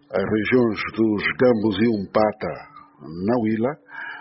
as regiões dos Gambos e Umpata, na Huila,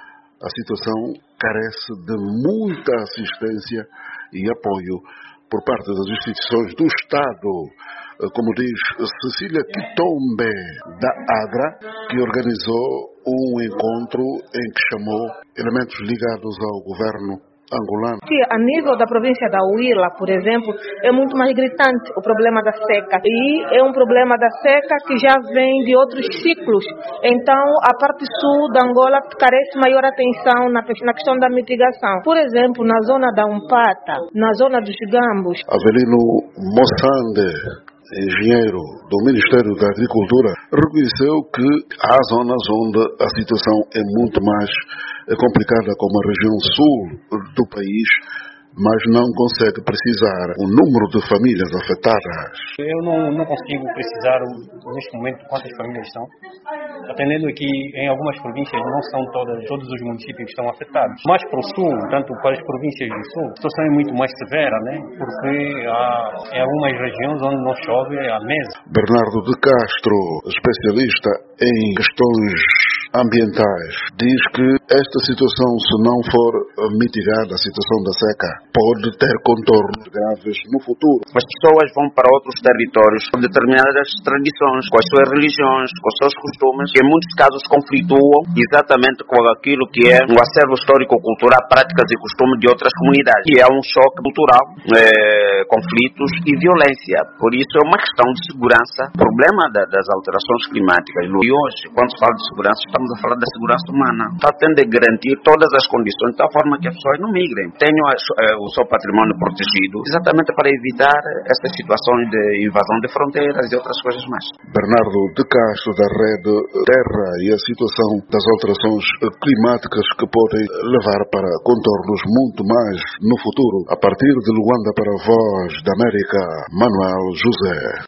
a situação carece de muita assistência e apoio por parte das instituições do Estado, como diz Cecília Quitombe, da ADRA, que organizou um encontro em que chamou elementos ligados ao governo angolano. A nível da província da Huila, por exemplo, é muito mais gritante o problema da seca. E é um problema da seca que já vem de outros ciclos. Então, a parte sul da Angola carece maior atenção na questão da mitigação. Por exemplo, na zona da Umpata, na zona dos Gambos. Avelino Moçande, engenheiro do Ministério da Agricultura, reconheceu que há zonas onde a situação é muito mais complicada, como a região sul do país, mas não consegue precisar o número de famílias afetadas. Eu não consigo precisar neste momento quantas famílias são, atendendo que em algumas províncias não são todos os municípios que estão afetados. Mas para o sul, tanto para as províncias do sul, a situação é muito mais severa, né? Porque há em algumas regiões onde não chove há meses. Bernardo de Castro, especialista em questões ambientais, diz que esta situação, se não for mitigada, a situação da seca, pode ter contornos graves no futuro. As pessoas vão para outros territórios com determinadas tradições, com as suas religiões, com os seus costumes, que em muitos casos conflituam exatamente com aquilo que é o acervo histórico-cultural, práticas e costumes de outras comunidades. E é um choque cultural, conflitos e violência. Por isso é uma questão de segurança, problema das alterações climáticas. E hoje, quando se fala de segurança, estamos a falar da segurança humana. Está tendo de garantir todas as condições de tal forma que as pessoas não migrem. Tenham o seu patrimônio protegido, exatamente para evitar essas situações de invasão de fronteiras e outras coisas mais. Bernardo de Castro, da Rede Terra, e a situação das alterações climáticas que podem levar para contornos muito mais no futuro. A partir de Luanda para a Voz da América, Manuel José.